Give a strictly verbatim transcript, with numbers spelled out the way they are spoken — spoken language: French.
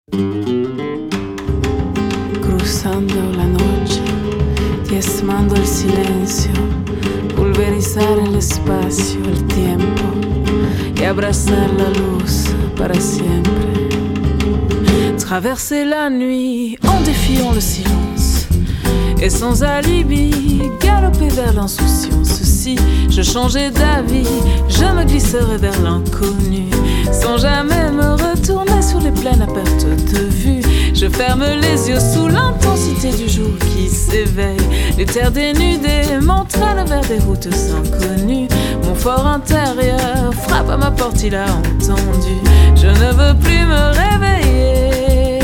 Cruzando la noche, diezmando el silencio, pulverizar el espacio, el tiempo y abrazar la luz para siempre. Traverser la nuit en défiant le silence et sans alibi, galoper vers l'insouciance. Si je changeais d'avis, je me glisserais vers l'inconnu, sans jamais me retourner sur les plaines à perte de vue. Je ferme les yeux sous l'intensité du jour qui s'éveille. Les terres dénudées m'entraînent vers des routes inconnues. Mon fort intérieur frappe à ma porte, il a entendu. Je ne veux plus me réveiller.